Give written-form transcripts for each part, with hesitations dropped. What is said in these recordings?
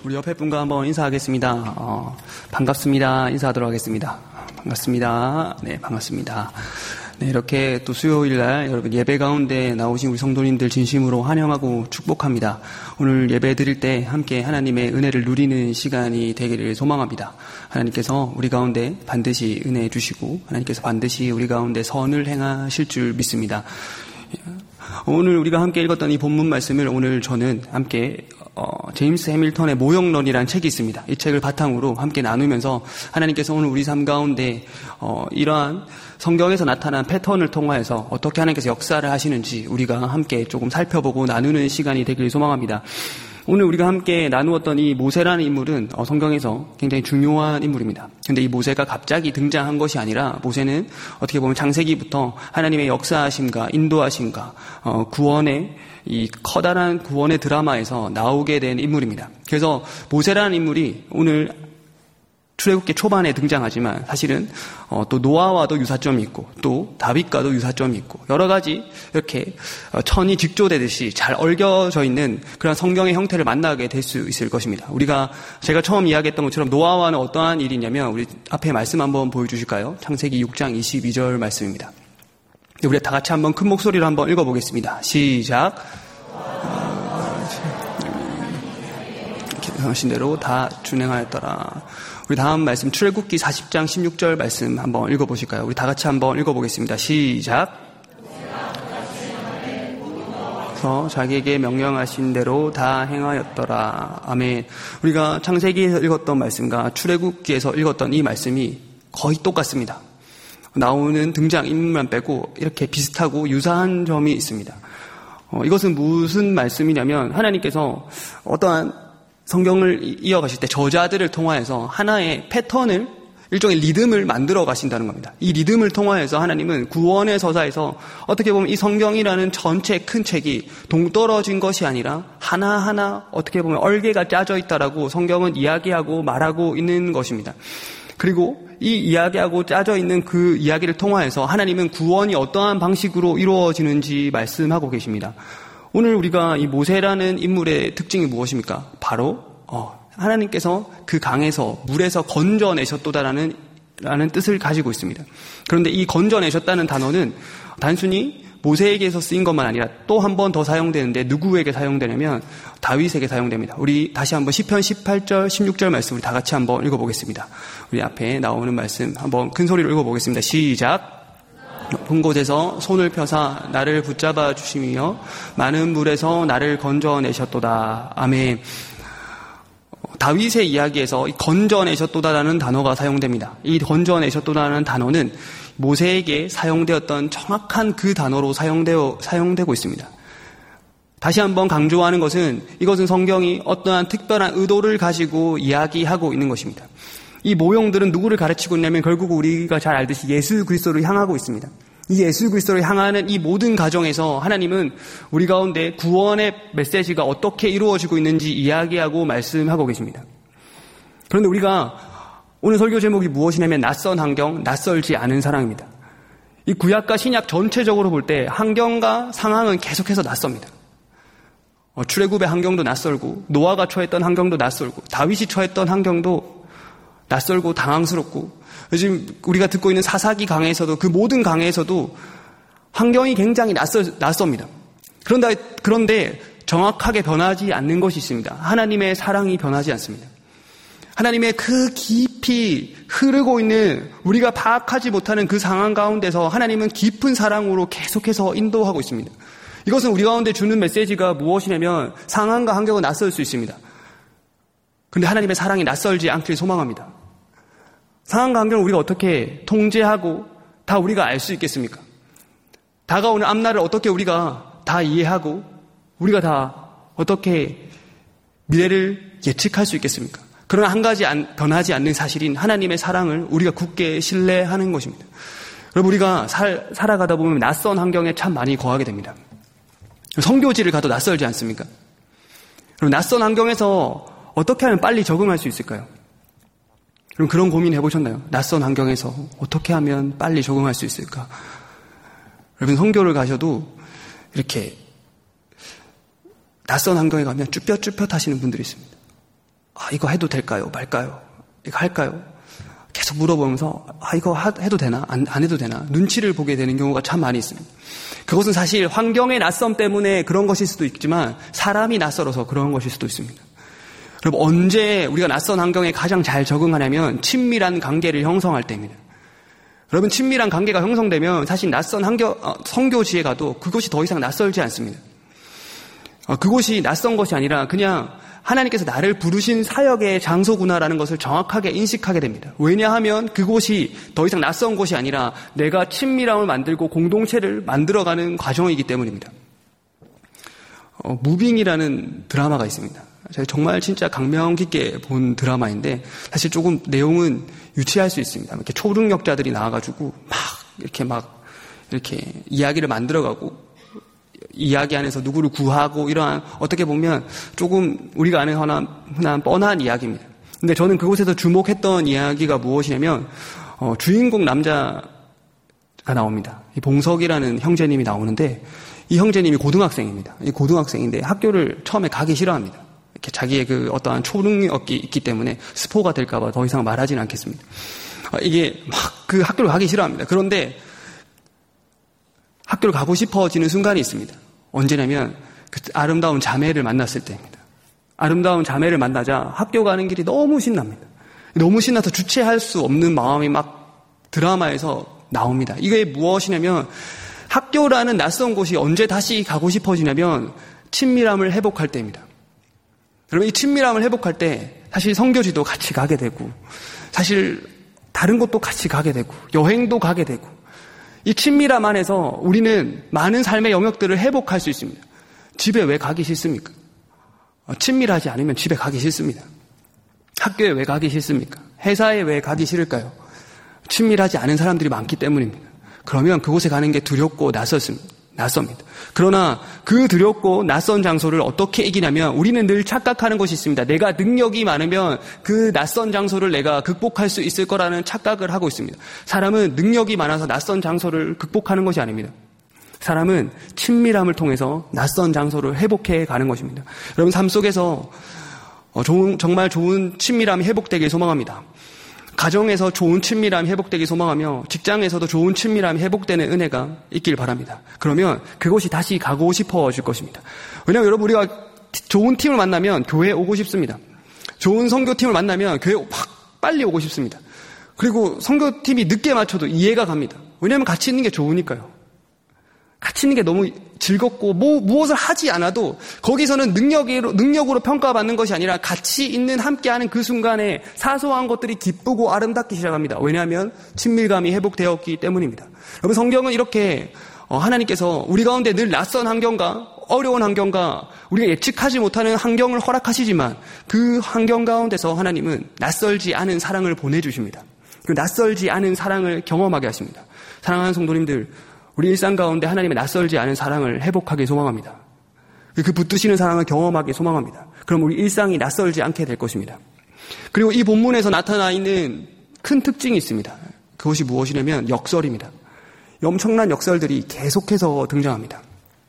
우리 옆에 분과 한번 인사하겠습니다. 반갑습니다. 인사하도록 하겠습니다. 반갑습니다. 네, 반갑습니다. 네, 이렇게 또 수요일 날 여러분 예배 가운데 나오신 우리 성도님들 진심으로 환영하고 축복합니다. 오늘 예배 드릴 때 함께 하나님의 은혜를 누리는 시간이 되기를 소망합니다. 하나님께서 우리 가운데 반드시 은혜 주시고 하나님께서 반드시 우리 가운데 선을 행하실 줄 믿습니다. 오늘 우리가 함께 읽었던 이 본문 말씀을 오늘 저는 함께 제임스 해밀턴의 모형론이라는 책이 있습니다. 이 책을 바탕으로 함께 나누면서 하나님께서 오늘 우리 삶 가운데 이러한 성경에서 나타난 패턴을 통하여서 어떻게 하나님께서 역사를 하시는지 우리가 함께 조금 살펴보고 나누는 시간이 되길 소망합니다. 오늘 우리가 함께 나누었던 이 모세라는 인물은 성경에서 굉장히 중요한 인물입니다. 그런데 이 모세가 갑자기 등장한 것이 아니라 모세는 어떻게 보면 창세기부터 하나님의 역사하심과 인도하심과 구원의 이 커다란 구원의 드라마에서 나오게 된 인물입니다. 그래서 모세라는 인물이 오늘 출애굽기 초반에 등장하지만 사실은 또 노아와도 유사점이 있고 또 다윗과도 유사점이 있고 여러 가지 이렇게 천이 직조되듯이 잘 얽혀져 있는 그런 성경의 형태를 만나게 될 수 있을 것입니다. 제가 처음 이야기했던 것처럼 노아와는 어떠한 일이냐면 우리 앞에 말씀 한번 보여주실까요? 창세기 6장 22절 말씀입니다. 우리 다 같이 한번 큰 목소리로 한번 읽어보겠습니다. 시작. 이렇게 하신 대로 다 준행하였더라. 우리 다음 말씀 출애굽기 40장 16절 말씀 한번 읽어보실까요? 우리 다 같이 한번 읽어보겠습니다. 시작. 그래서 자기에게 명령하신 대로 다 행하였더라. 아멘. 우리가 창세기에서 읽었던 말씀과 출애굽기에서 읽었던 이 말씀이 거의 똑같습니다. 나오는 등장 인물만 빼고 이렇게 비슷하고 유사한 점이 있습니다. 이것은 무슨 말씀이냐면 하나님께서 어떠한 성경을 이어가실 때 저자들을 통하여서 하나의 패턴을 일종의 리듬을 만들어 가신다는 겁니다. 이 리듬을 통하여서 하나님은 구원의 서사에서 어떻게 보면 이 성경이라는 전체 큰 책이 동떨어진 것이 아니라 하나하나 어떻게 보면 얼개가 짜져 있다라고 성경은 이야기하고 말하고 있는 것입니다. 그리고 이 이야기하고 짜져 있는 그 이야기를 통하여서 하나님은 구원이 어떠한 방식으로 이루어지는지 말씀하고 계십니다. 오늘 우리가 이 모세라는 인물의 특징이 무엇입니까? 바로 하나님께서 그 강에서 물에서 건져내셨도다라는 뜻을 가지고 있습니다. 그런데 이 건져내셨다는 단어는 단순히 모세에게서 쓰인 것만 아니라 또 한 번 더 사용되는데 누구에게 사용되냐면 다윗에게 사용됩니다. 우리 다시 한번 시편 18절 16절 말씀 우리 다 같이 한번 읽어보겠습니다. 우리 앞에 나오는 말씀 한번 큰 소리로 읽어보겠습니다. 시작. 높은 곳에서 손을 펴사 나를 붙잡아 주시며 많은 물에서 나를 건져내셨도다. 아멘. 다윗의 이야기에서 이 건져내셨도다라는 단어가 사용됩니다. 이 건져내셨도다라는 단어는 모세에게 사용되었던 정확한 그 단어로 사용되고 있습니다. 다시 한번 강조하는 것은 이것은 성경이 어떠한 특별한 의도를 가지고 이야기하고 있는 것입니다. 이 모형들은 누구를 가르치고 있냐면 결국 우리가 잘 알듯이 예수 그리스도를 향하고 있습니다. 이 예수 그리스도를 향하는 이 모든 과정에서 하나님은 우리 가운데 구원의 메시지가 어떻게 이루어지고 있는지 이야기하고 말씀하고 계십니다. 그런데 우리가 오늘 설교 제목이 무엇이냐면 낯선 환경, 낯설지 않은 사랑입니다. 이 구약과 신약 전체적으로 볼 때 환경과 상황은 계속해서 낯섭니다. 출애굽의 환경도 낯설고 노아가 처했던 환경도 낯설고 다윗이 처했던 환경도 낯설고 당황스럽고 지금 우리가 듣고 있는 사사기 강에서도 그 모든 강에서도 환경이 굉장히 낯섭니다. 그런데 정확하게 변하지 않는 것이 있습니다. 하나님의 사랑이 변하지 않습니다. 하나님의 그 깊이 흐르고 있는 우리가 파악하지 못하는 그 상황 가운데서 하나님은 깊은 사랑으로 계속해서 인도하고 있습니다. 이것은 우리 가운데 주는 메시지가 무엇이냐면 상황과 환경은 낯설 수 있습니다. 그런데 하나님의 사랑이 낯설지 않길 소망합니다. 상황과 환경을 우리가 어떻게 통제하고 다 우리가 알 수 있겠습니까? 다가오는 앞날을 어떻게 우리가 다 이해하고 우리가 다 어떻게 미래를 예측할 수 있겠습니까? 그러나 한 가지 변하지 않는 사실인 하나님의 사랑을 우리가 굳게 신뢰하는 것입니다. 여러분 우리가 살아가다 보면 낯선 환경에 참 많이 거하게 됩니다. 선교지를 가도 낯설지 않습니까? 그럼 낯선 환경에서 어떻게 하면 빨리 적응할 수 있을까요? 그럼 그런 고민 해보셨나요? 낯선 환경에서 어떻게 하면 빨리 적응할 수 있을까? 여러분 선교를 가셔도 이렇게 낯선 환경에 가면 쭈뼛쭈뼛 하시는 분들이 있습니다. 이거 해도 될까요? 말까요? 이거 할까요? 계속 물어보면서 이거 해도 되나? 안 해도 되나? 눈치를 보게 되는 경우가 참 많이 있습니다. 그것은 사실 환경의 낯섦 때문에 그런 것일 수도 있지만 사람이 낯설어서 그런 것일 수도 있습니다. 그럼 언제 우리가 낯선 환경에 가장 잘 적응하냐면 친밀한 관계를 형성할 때입니다. 여러분, 친밀한 관계가 형성되면 사실 낯선 선교지에 가도 그것이 더 이상 낯설지 않습니다. 그곳이 낯선 것이 아니라 그냥 하나님께서 나를 부르신 사역의 장소구나라는 것을 정확하게 인식하게 됩니다. 왜냐하면 그곳이 더 이상 낯선 곳이 아니라 내가 친밀함을 만들고 공동체를 만들어가는 과정이기 때문입니다. 무빙이라는 드라마가 있습니다. 제가 정말 진짜 감명 깊게 본 드라마인데 사실 조금 내용은 유치할 수 있습니다. 이렇게 초능력자들이 나와가지고 이렇게 이야기를 만들어가고 이야기 안에서 누구를 구하고 이러한 어떻게 보면 조금 우리가 아는 흔한 뻔한 이야기입니다. 근데 저는 그곳에서 주목했던 이야기가 무엇이냐면 주인공 남자가 나옵니다. 이 봉석이라는 형제님이 나오는데 이 형제님이 고등학생입니다. 이 고등학생인데 학교를 처음에 가기 싫어합니다. 이렇게 자기의 그 어떠한 초능력이 있기 때문에 스포가 될까봐 더 이상 말하지는 않겠습니다. 이게 막 그 학교를 가기 싫어합니다. 그런데 학교를 가고 싶어지는 순간이 있습니다. 언제냐면 그 아름다운 자매를 만났을 때입니다. 아름다운 자매를 만나자 학교 가는 길이 너무 신납니다. 너무 신나서 주체할 수 없는 마음이 막 드라마에서 나옵니다. 이게 무엇이냐면 학교라는 낯선 곳이 언제 다시 가고 싶어지냐면 친밀함을 회복할 때입니다. 여러분, 이 친밀함을 회복할 때 사실 선교지도 같이 가게 되고 사실 다른 곳도 같이 가게 되고 여행도 가게 되고 이 친밀함 안에서 우리는 많은 삶의 영역들을 회복할 수 있습니다. 집에 왜 가기 싫습니까? 친밀하지 않으면 집에 가기 싫습니다. 학교에 왜 가기 싫습니까? 회사에 왜 가기 싫을까요? 친밀하지 않은 사람들이 많기 때문입니다. 그러면 그곳에 가는 게 두렵고 낯섭니다. 그러나 그 두렵고 낯선 장소를 어떻게 이기냐면 우리는 늘 착각하는 것이 있습니다. 내가 능력이 많으면 그 낯선 장소를 내가 극복할 수 있을 거라는 착각을 하고 있습니다. 사람은 능력이 많아서 낯선 장소를 극복하는 것이 아닙니다. 사람은 친밀함을 통해서 낯선 장소를 회복해 가는 것입니다. 여러분, 삶 속에서 정말 좋은 친밀함이 회복되길 소망합니다. 가정에서 좋은 친밀함이 회복되길 소망하며 직장에서도 좋은 친밀함이 회복되는 은혜가 있길 바랍니다. 그러면 그곳이 다시 가고 싶어질 것입니다. 왜냐하면 여러분, 우리가 좋은 팀을 만나면 교회에 오고 싶습니다. 좋은 선교팀을 만나면 교회에 확 빨리 오고 싶습니다. 그리고 선교팀이 늦게 맞춰도 이해가 갑니다. 왜냐하면 같이 있는 게 좋으니까요. 같이 있는 게 너무 즐겁고 무엇을 하지 않아도 거기서는 능력으로 평가받는 것이 아니라 같이 있는 함께하는 그 순간에 사소한 것들이 기쁘고 아름답기 시작합니다. 왜냐하면 친밀감이 회복되었기 때문입니다. 여러분, 성경은 이렇게 하나님께서 우리 가운데 늘 낯선 환경과 어려운 환경과 우리가 예측하지 못하는 환경을 허락하시지만 그 환경 가운데서 하나님은 낯설지 않은 사랑을 보내주십니다. 그 낯설지 않은 사랑을 경험하게 하십니다. 사랑하는 성도님들, 우리 일상 가운데 하나님의 낯설지 않은 사랑을 회복하기 소망합니다. 그 붙드시는 사랑을 경험하기 소망합니다. 그럼 우리 일상이 낯설지 않게 될 것입니다. 그리고 이 본문에서 나타나 있는 큰 특징이 있습니다. 그것이 무엇이냐면 역설입니다. 엄청난 역설들이 계속해서 등장합니다.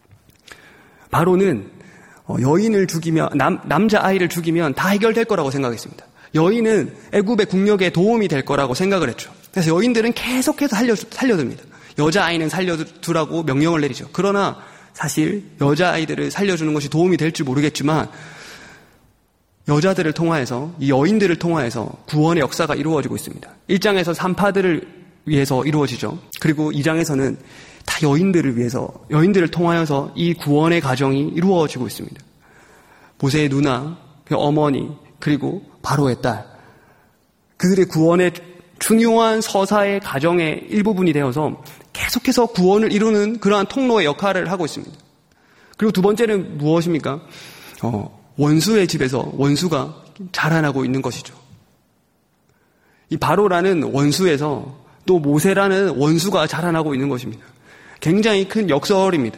바로는 여인을 죽이면 남자아이를 죽이면 다 해결될 거라고 생각했습니다. 여인은 애굽의 국력에 도움이 될 거라고 생각을 했죠. 그래서 여인들은 계속해서 살려듭니다. 여자아이는 살려두라고 명령을 내리죠. 그러나 사실 여자아이들을 살려주는 것이 도움이 될지 모르겠지만 여자들을 통하여서, 이 여인들을 통하여서 구원의 역사가 이루어지고 있습니다. 1장에서 산파들을 위해서 이루어지죠. 그리고 2장에서는 다 여인들을 통하여서 이 구원의 과정이 이루어지고 있습니다. 모세의 누나, 그 어머니, 그리고 바로의 딸, 그들의 구원의 중요한 서사의 가정의 일부분이 되어서 계속해서 구원을 이루는 그러한 통로의 역할을 하고 있습니다. 그리고 두 번째는 무엇입니까? 원수의 집에서 원수가 자라나고 있는 것이죠. 이 바로라는 원수에서 또 모세라는 원수가 자라나고 있는 것입니다. 굉장히 큰 역설입니다.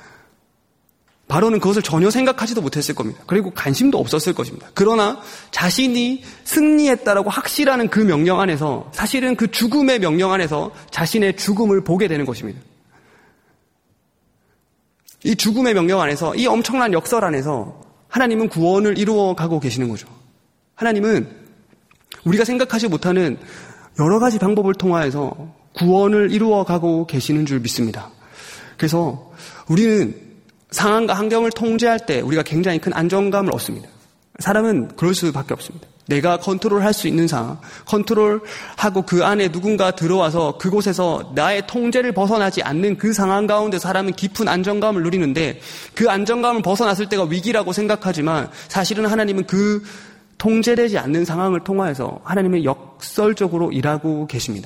바로는 그것을 전혀 생각하지도 못했을 겁니다. 그리고 관심도 없었을 것입니다. 그러나 자신이 승리했다라고 확실하는 그 명령 안에서, 사실은 그 죽음의 명령 안에서 자신의 죽음을 보게 되는 것입니다. 이 죽음의 명령 안에서, 이 엄청난 역설 안에서 하나님은 구원을 이루어가고 계시는 거죠. 하나님은 우리가 생각하지 못하는 여러 가지 방법을 통하여서 구원을 이루어가고 계시는 줄 믿습니다. 그래서 우리는 상황과 환경을 통제할 때 우리가 굉장히 큰 안정감을 얻습니다. 사람은 그럴 수밖에 없습니다. 내가 컨트롤할 수 있는 상황, 컨트롤하고 그 안에 누군가 들어와서 그곳에서 나의 통제를 벗어나지 않는 그 상황 가운데 사람은 깊은 안정감을 누리는데 그 안정감을 벗어났을 때가 위기라고 생각하지만 사실은 하나님은 그 통제되지 않는 상황을 통하여서 하나님은 역설적으로 일하고 계십니다.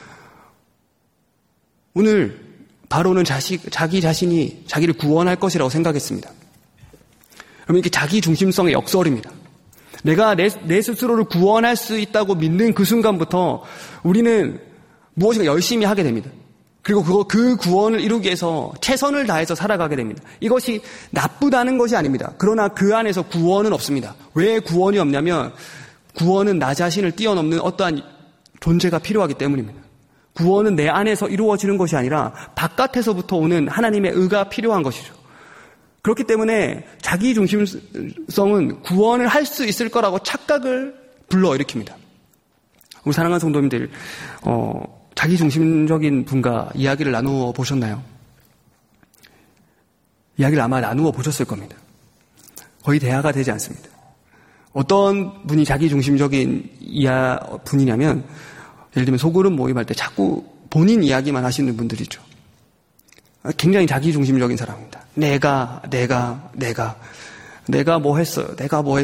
오늘 바로는 자기 자신이 자기를 구원할 것이라고 생각했습니다. 그러면 이게 자기 중심성의 역설입니다. 내가 내 스스로를 구원할 수 있다고 믿는 그 순간부터 우리는 무엇인가 열심히 하게 됩니다. 그리고 그 구원을 이루기 위해서 최선을 다해서 살아가게 됩니다. 이것이 나쁘다는 것이 아닙니다. 그러나 그 안에서 구원은 없습니다. 왜 구원이 없냐면 구원은 나 자신을 뛰어넘는 어떠한 존재가 필요하기 때문입니다. 구원은 내 안에서 이루어지는 것이 아니라 바깥에서부터 오는 하나님의 의가 필요한 것이죠. 그렇기 때문에 자기 중심성은 구원을 할 수 있을 거라고 착각을 불러일으킵니다. 우리 사랑하는 성도님들, 자기 중심적인 분과 이야기를 나누어 보셨나요? 이야기를 아마 나누어 보셨을 겁니다. 거의 대화가 되지 않습니다. 어떤 분이 자기 중심적인 분이냐면, 예를 들면 소그룹 모임할 때 자꾸 본인 이야기만 하시는 분들이죠. 굉장히 자기 중심적인 사람입니다. 내가 뭐 했어요.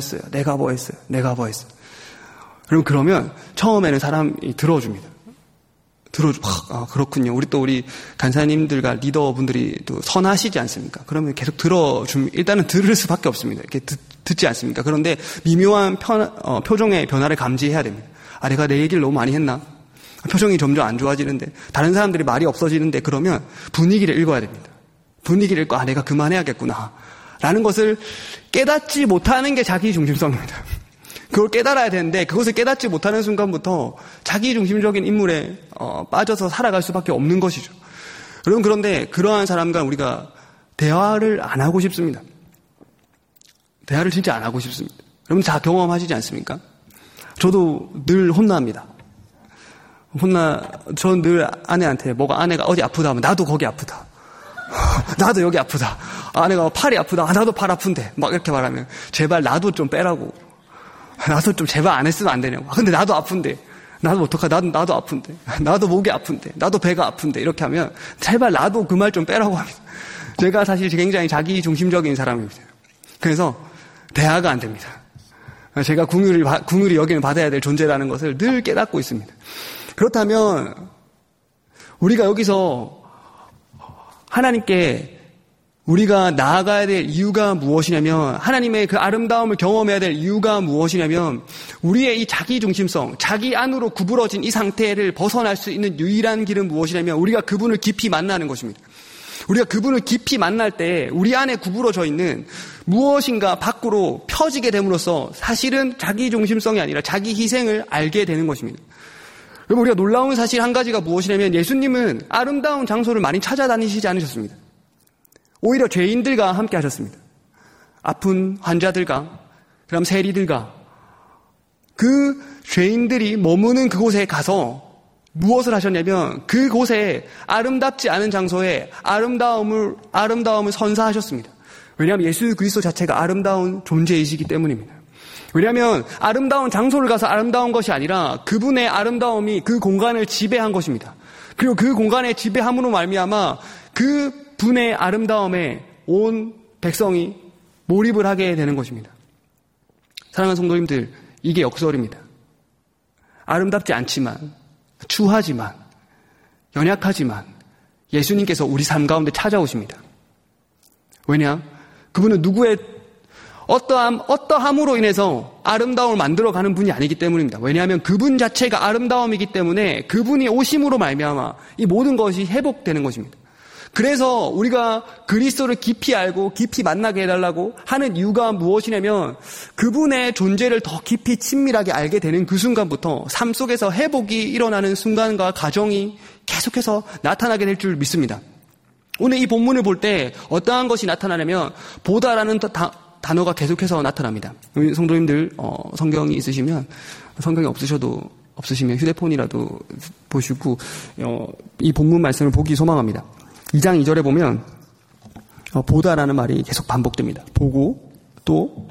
그러면 처음에는 사람이 들어줍니다. 그렇군요. 우리 간사님들과 리더분들이 또 선하시지 않습니까? 그러면 계속 일단은 들을 수밖에 없습니다. 이렇게 듣지 않습니까? 그런데 미묘한 표정의 변화를 감지해야 됩니다. 내가 내 얘기를 너무 많이 했나? 표정이 점점 안 좋아지는데, 다른 사람들이 말이 없어지는데, 그러면 분위기를 읽어야 됩니다. 분위기를 읽고, 내가 그만해야겠구나. 라는 것을 깨닫지 못하는 게 자기 중심성입니다. 그걸 깨달아야 되는데, 그것을 깨닫지 못하는 순간부터 자기 중심적인 인물에 빠져서 살아갈 수밖에 없는 것이죠. 여러분, 그런데 그러한 사람과 우리가 대화를 안 하고 싶습니다. 대화를 진짜 안 하고 싶습니다. 여러분 다 경험하시지 않습니까? 저도 늘 혼납니다. 전 늘 아내한테 아내가 어디 아프다 하면 나도 거기 아프다. 나도 여기 아프다. 아내가 팔이 아프다. 나도 팔 아픈데. 막 이렇게 말하면 제발 나도 좀 빼라고. 나도 좀 제발 안 했으면 안 되냐고. 근데 나도 아픈데. 나도 어떡하? 나도 아픈데. 나도 목이 아픈데. 나도 배가 아픈데. 이렇게 하면 제발 나도 그 말 좀 빼라고 합니다. 제가 사실 굉장히 자기 중심적인 사람입니다. 그래서 대화가 안 됩니다. 제가 궁휼히 여기는 받아야 될 존재라는 것을 늘 깨닫고 있습니다. 그렇다면 우리가 여기서 하나님께 우리가 나아가야 될 이유가 무엇이냐면, 하나님의 그 아름다움을 경험해야 될 이유가 무엇이냐면, 우리의 이 자기 중심성, 자기 안으로 구부러진 이 상태를 벗어날 수 있는 유일한 길은 무엇이냐면 우리가 그분을 깊이 만나는 것입니다. 우리가 그분을 깊이 만날 때 우리 안에 구부러져 있는 무엇인가 밖으로 펴지게 됨으로써 사실은 자기 중심성이 아니라 자기 희생을 알게 되는 것입니다. 여러분, 우리가 놀라운 사실 한 가지가 무엇이냐면 예수님은 아름다운 장소를 많이 찾아다니시지 않으셨습니다. 오히려 죄인들과 함께 하셨습니다. 아픈 환자들과, 그다음 세리들과, 그 죄인들이 머무는 그곳에 가서 무엇을 하셨냐면 그곳에 아름답지 않은 장소에 아름다움을 선사하셨습니다. 왜냐하면 예수 그리스도 자체가 아름다운 존재이시기 때문입니다. 왜냐하면 아름다운 장소를 가서 아름다운 것이 아니라 그분의 아름다움이 그 공간을 지배한 것입니다. 그리고 그 공간의 지배함으로 말미암아 그 분의 아름다움에 온 백성이 몰입을 하게 되는 것입니다. 사랑하는 성도님들, 이게 역설입니다. 아름답지 않지만, 추하지만, 연약하지만 예수님께서 우리 삶 가운데 찾아오십니다. 왜냐? 그분은 누구의 어떠함으로 인해서 아름다움을 만들어가는 분이 아니기 때문입니다. 왜냐하면 그분 자체가 아름다움이기 때문에 그분이 오심으로 말미암아 이 모든 것이 회복되는 것입니다. 그래서 우리가 그리스도를 깊이 알고 깊이 만나게 해달라고 하는 이유가 무엇이냐면 그분의 존재를 더 깊이 친밀하게 알게 되는 그 순간부터 삶 속에서 회복이 일어나는 순간과 과정이 계속해서 나타나게 될 줄 믿습니다. 오늘 이 본문을 볼 때 어떠한 것이 나타나냐면 보다라는 단어가 계속해서 나타납니다. 우리 성도님들 성경이 있으시면, 성경이 없으시면 휴대폰이라도 보시고 이 본문 말씀을 보기 소망합니다. 2장 2절에 보면 보다라는 말이 계속 반복됩니다. 보고, 또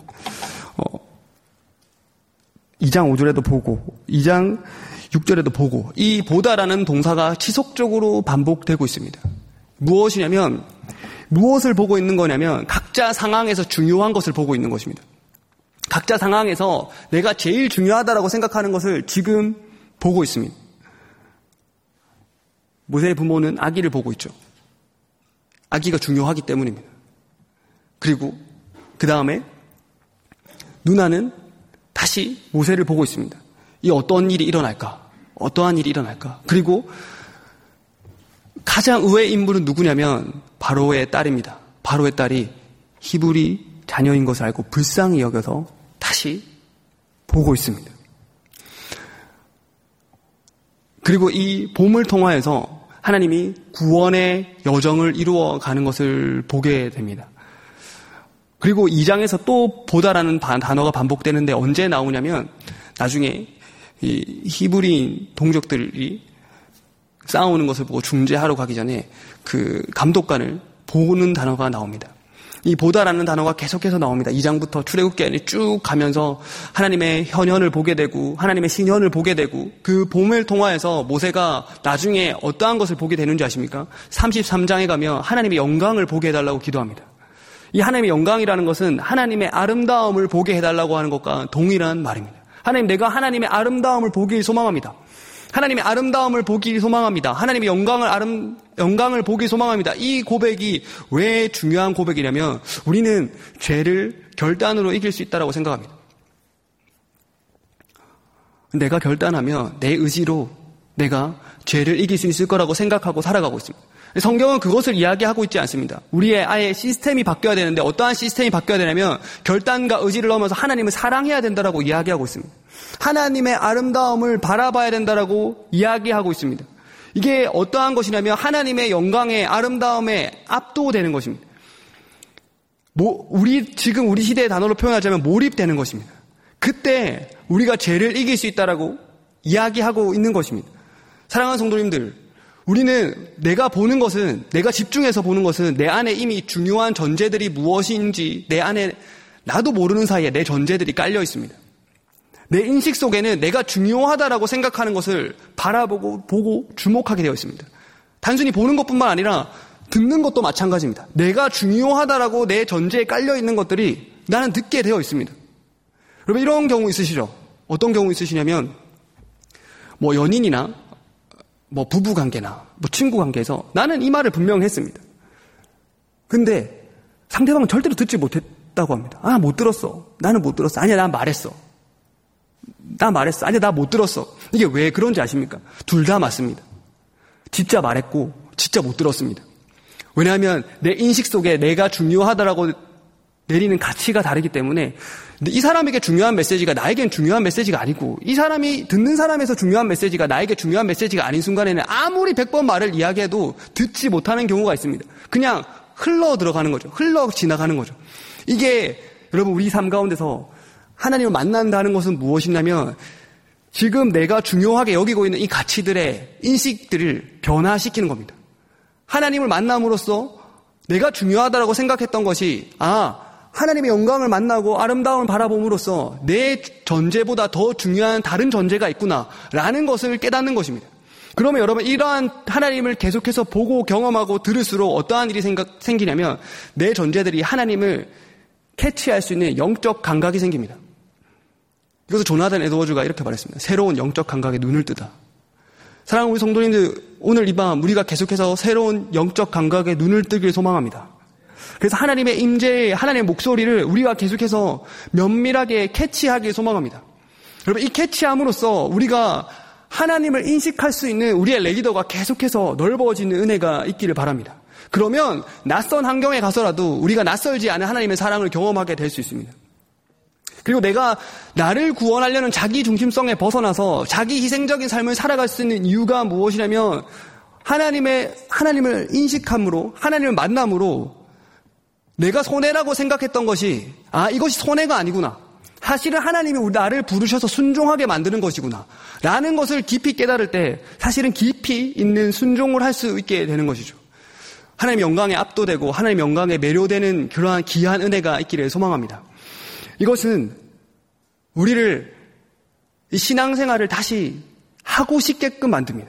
2장 5절에도 보고, 2장 6절에도 보고, 이 보다라는 동사가 지속적으로 반복되고 있습니다. 무엇이냐면, 무엇을 보고 있는 거냐면 각자 상황에서 중요한 것을 보고 있는 것입니다. 각자 상황에서 내가 제일 중요하다라고 생각하는 것을 지금 보고 있습니다. 모세의 부모는 아기를 보고 있죠. 아기가 중요하기 때문입니다. 그리고 그 다음에 누나는 다시 모세를 보고 있습니다. 이 어떤 일이 일어날까? 어떠한 일이 일어날까? 그리고 가장 의외의 인물은 누구냐면 바로의 딸입니다. 바로의 딸이 히브리 자녀인 것을 알고 불쌍히 여겨서 다시 보고 있습니다. 그리고 이 봄을 통하여서 하나님이 구원의 여정을 이루어가는 것을 보게 됩니다. 그리고 2장에서 또 보다라는 단어가 반복되는데 언제 나오냐면 나중에 이 히브리인 동족들이 싸우는 것을 보고 중재하러 가기 전에 그 감독관을 보는 단어가 나옵니다. 이 보다라는 단어가 계속해서 나옵니다. 2장부터 출애굽기에 쭉 가면서 하나님의 현현을 보게 되고 하나님의 신현을 보게 되고 그 봄을 통하여서 모세가 나중에 어떠한 것을 보게 되는지 아십니까? 33장에 가면 하나님의 영광을 보게 해달라고 기도합니다. 이 하나님의 영광이라는 것은 하나님의 아름다움을 보게 해달라고 하는 것과 동일한 말입니다. 하나님, 내가 하나님의 아름다움을 보길 소망합니다. 하나님의 아름다움을 보기 소망합니다. 하나님의 영광을 보기 소망합니다. 이 고백이 왜 중요한 고백이냐면 우리는 죄를 결단으로 이길 수 있다고 생각합니다. 내가 결단하면 내 의지로 내가 죄를 이길 수 있을 거라고 생각하고 살아가고 있습니다. 성경은 그것을 이야기하고 있지 않습니다. 우리의 아예 시스템이 바뀌어야 되는데 어떠한 시스템이 바뀌어야 되냐면 결단과 의지를 넘어서 하나님을 사랑해야 된다라고 이야기하고 있습니다. 하나님의 아름다움을 바라봐야 된다라고 이야기하고 있습니다. 이게 어떠한 것이냐면 하나님의 영광의 아름다움에 압도되는 것입니다. 지금 우리 시대의 단어로 표현하자면 몰입되는 것입니다. 그때 우리가 죄를 이길 수 있다라고 이야기하고 있는 것입니다. 사랑하는 성도님들, 우리는 내가 보는 것은, 내가 집중해서 보는 것은 내 안에 이미 중요한 전제들이 무엇인지 내 안에 나도 모르는 사이에 내 전제들이 깔려 있습니다. 내 인식 속에는 내가 중요하다라고 생각하는 것을 보고 주목하게 되어 있습니다. 단순히 보는 것뿐만 아니라 듣는 것도 마찬가지입니다. 내가 중요하다라고 내 전제에 깔려 있는 것들이 나는 듣게 되어 있습니다. 여러분 이런 경우 있으시죠? 어떤 경우 있으시냐면 연인이나 부부관계나 친구관계에서 나는 이 말을 분명히 했습니다. 근데 상대방은 절대로 듣지 못했다고 합니다. 못 들었어. 나는 못 들었어. 아니야, 난 말했어. 아니야, 나 못 들었어. 이게 왜 그런지 아십니까? 둘 다 맞습니다. 진짜 말했고 진짜 못 들었습니다. 왜냐하면 내 인식 속에 내가 중요하다라고 내리는 가치가 다르기 때문에 이 사람에게 중요한 메시지가 나에겐 중요한 메시지가 아니고 이 사람이 듣는 사람에서 중요한 메시지가 나에게 중요한 메시지가 아닌 순간에는 아무리 100번 말을 이야기해도 듣지 못하는 경우가 있습니다. 그냥 흘러 들어가는 거죠. 흘러 지나가는 거죠. 이게 여러분 우리 삶 가운데서 하나님을 만난다는 것은 무엇이냐면 지금 내가 중요하게 여기고 있는 이 가치들의 인식들을 변화시키는 겁니다. 하나님을 만남으로써 내가 중요하다고 생각했던 것이 하나님의 영광을 만나고 아름다움을 바라봄으로써 내 전제보다 더 중요한 다른 전제가 있구나라는 것을 깨닫는 것입니다. 그러면 여러분 이러한 하나님을 계속해서 보고 경험하고 들을수록 어떠한 일이 생기냐면 내 전제들이 하나님을 캐치할 수 있는 영적 감각이 생깁니다. 이것을 조나단 에드워즈가 이렇게 말했습니다. 새로운 영적 감각에 눈을 뜨다. 사랑하는 우리 성도님들, 오늘 이 밤 우리가 계속해서 새로운 영적 감각에 눈을 뜨길 소망합니다. 그래서 하나님의 임재, 하나님의 목소리를 우리가 계속해서 면밀하게 캐치하길 소망합니다. 여러분 이 캐치함으로써 우리가 하나님을 인식할 수 있는 우리의 레이더가 계속해서 넓어지는 은혜가 있기를 바랍니다. 그러면 낯선 환경에 가서라도 우리가 낯설지 않은 하나님의 사랑을 경험하게 될 수 있습니다. 그리고 내가 나를 구원하려는 자기 중심성에 벗어나서 자기 희생적인 삶을 살아갈 수 있는 이유가 무엇이냐면 하나님을 인식함으로, 하나님을 만남으로 내가 손해라고 생각했던 것이 이것이 손해가 아니구나. 사실은 하나님이 나를 부르셔서 순종하게 만드는 것이구나 라는 것을 깊이 깨달을 때 사실은 깊이 있는 순종을 할 수 있게 되는 것이죠. 하나님의 영광에 압도되고 하나님의 영광에 매료되는 그러한 귀한 은혜가 있기를 소망합니다. 이것은 우리를 이 신앙생활을 다시 하고 싶게끔 만듭니다.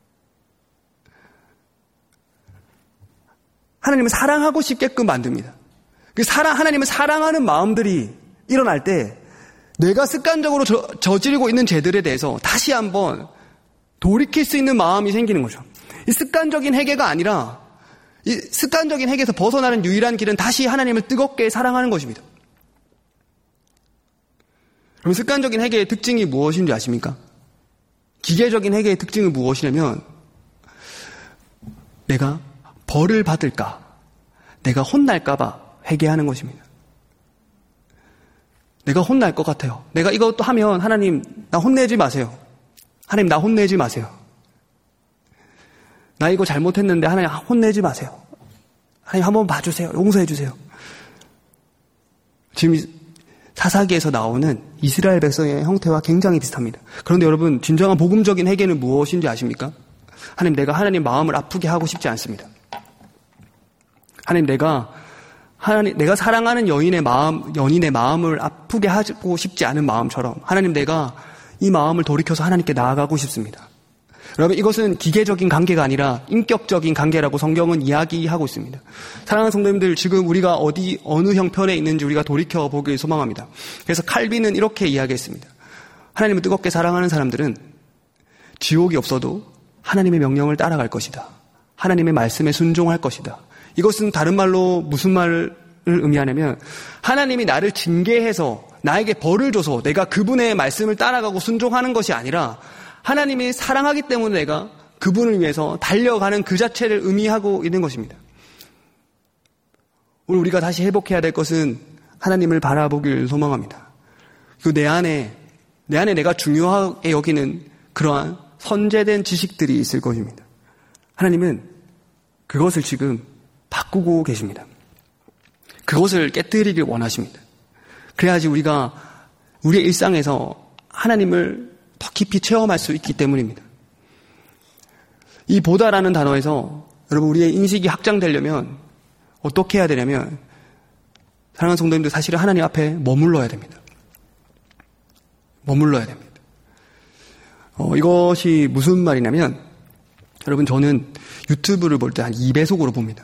하나님을 사랑하고 싶게끔 만듭니다. 하나님을 사랑하는 마음들이 일어날 때 내가 습관적으로 저지르고 있는 죄들에 대해서 다시 한번 돌이킬 수 있는 마음이 생기는 거죠. 이 습관적인 회개가 아니라 이 습관적인 회개에서 벗어나는 유일한 길은 다시 하나님을 뜨겁게 사랑하는 것입니다. 그럼 습관적인 회개의 특징이 무엇인지 아십니까? 기계적인 회개의 특징은 무엇이냐면 내가 벌을 받을까, 내가 혼날까 봐 회개하는 것입니다. 내가 혼날 것 같아요. 내가 이것도 하면 하나님 나 혼내지 마세요. 하나님 나 혼내지 마세요. 나 이거 잘못했는데 하나님 혼내지 마세요. 하나님 한번 봐주세요. 용서해 주세요. 지금 사사기에서 나오는 이스라엘 백성의 형태와 굉장히 비슷합니다. 그런데 여러분 진정한 복음적인 회개는 무엇인지 아십니까? 하나님 내가 하나님 마음을 아프게 하고 싶지 않습니다. 하나님 내가 사랑하는 연인의 마음을 아프게 하고 싶지 않은 마음처럼 하나님 내가 이 마음을 돌이켜서 하나님께 나아가고 싶습니다. 여러분 이것은 기계적인 관계가 아니라 인격적인 관계라고 성경은 이야기하고 있습니다. 사랑하는 성도님들 지금 우리가 어느 형편에 있는지 우리가 돌이켜보길 소망합니다. 그래서 칼빈은 이렇게 이야기했습니다. 하나님을 뜨겁게 사랑하는 사람들은 지옥이 없어도 하나님의 명령을 따라갈 것이다. 하나님의 말씀에 순종할 것이다. 이것은 다른 말로 무슨 말을 의미하냐면 하나님이 나를 징계해서 나에게 벌을 줘서 내가 그분의 말씀을 따라가고 순종하는 것이 아니라 하나님이 사랑하기 때문에 내가 그분을 위해서 달려가는 그 자체를 의미하고 있는 것입니다. 오늘 우리가 다시 회복해야 될 것은 하나님을 바라보길 소망합니다. 그리고 내 안에 내가 중요하게 여기는 그러한 선제된 지식들이 있을 것입니다. 하나님은 그것을 지금 바꾸고 계십니다. 그것을 깨뜨리길 원하십니다. 그래야지 우리가 우리의 일상에서 하나님을 더 깊이 체험할 수 있기 때문입니다. 이 보다라는 단어에서 여러분 우리의 인식이 확장되려면 어떻게 해야 되냐면 사랑하는 성도님들 사실은 하나님 앞에 머물러야 됩니다. 머물러야 됩니다. 이것이 무슨 말이냐면 여러분 저는 유튜브를 볼 때 한 2배속으로 봅니다.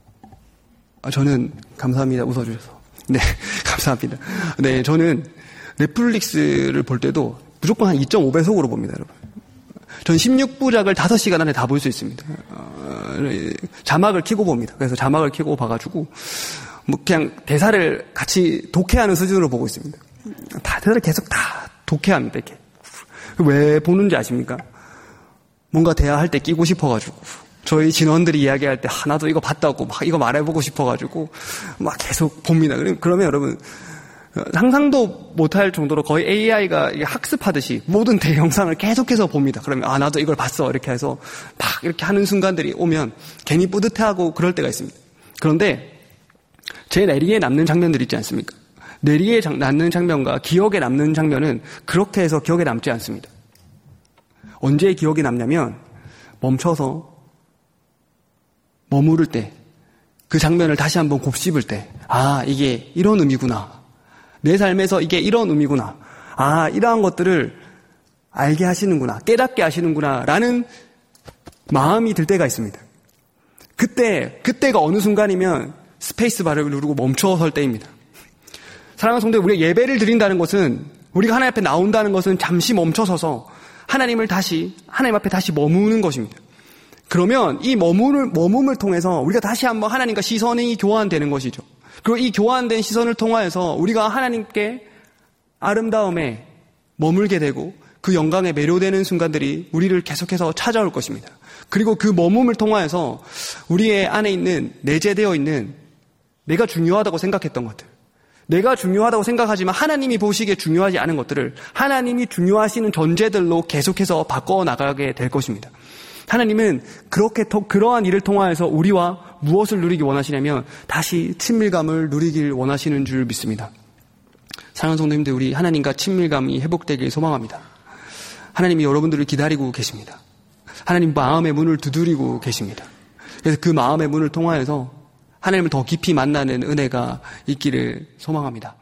저는 감사합니다. 웃어주셔서. 네, 감사합니다. 네, 저는 넷플릭스를 볼 때도 무조건 한 2.5배속으로 봅니다, 여러분. 전 16부작을 5시간 안에 다 볼 수 있습니다. 자막을 켜고 봅니다. 그래서 자막을 켜고 봐가지고 그냥 대사를 같이 독해하는 수준으로 보고 있습니다. 대사를 계속 다 독해합니다, 이렇게. 왜 보는지 아십니까? 뭔가 대화할 때 끼고 싶어가지고. 저희 진원들이 이야기할 때 나도 이거 봤다고 막 이거 말해보고 싶어가지고 막 계속 봅니다. 그러면 여러분 상상도 못할 정도로 거의 AI가 학습하듯이 모든 대영상을 계속해서 봅니다. 그러면 나도 이걸 봤어 이렇게 해서 막 이렇게 하는 순간들이 오면 괜히 뿌듯해하고 그럴 때가 있습니다. 그런데 제 뇌리에 남는 장면들 있지 않습니까? 뇌리에 남는 장면과 기억에 남는 장면은 그렇게 해서 기억에 남지 않습니다. 언제 기억에 남냐면 멈춰서 머무를 때, 그 장면을 다시 한번 곱씹을 때, 이게 이런 의미구나. 내 삶에서 이게 이런 의미구나. 이러한 것들을 알게 하시는구나. 깨닫게 하시는구나. 라는 마음이 들 때가 있습니다. 그때가 어느 순간이면 스페이스바를 누르고 멈춰설 때입니다. 사랑하는 성도, 우리가 예배를 드린다는 것은, 우리가 하나님 앞에 나온다는 것은 잠시 멈춰서서 하나님 앞에 다시 머무는 것입니다. 그러면 이 머금을 통해서 우리가 다시 한번 하나님과 시선이 교환되는 것이죠. 그리고 이 교환된 시선을 통하여서 우리가 하나님께 아름다움에 머물게 되고 그 영광에 매료되는 순간들이 우리를 계속해서 찾아올 것입니다. 그리고 그 머금을 통하여서 우리의 안에 있는 내재되어 있는 내가 중요하다고 생각했던 것들, 내가 중요하다고 생각하지만 하나님이 보시기에 중요하지 않은 것들을 하나님이 중요하시는 존재들로 계속해서 바꿔나가게 될 것입니다. 하나님은 그러한 일을 통하여서 우리와 무엇을 누리기 원하시냐면 다시 친밀감을 누리길 원하시는 줄 믿습니다. 사랑하는 성도님들, 우리 하나님과 친밀감이 회복되길 소망합니다. 하나님이 여러분들을 기다리고 계십니다. 하나님 마음의 문을 두드리고 계십니다. 그래서 그 마음의 문을 통하여서 하나님을 더 깊이 만나는 은혜가 있기를 소망합니다.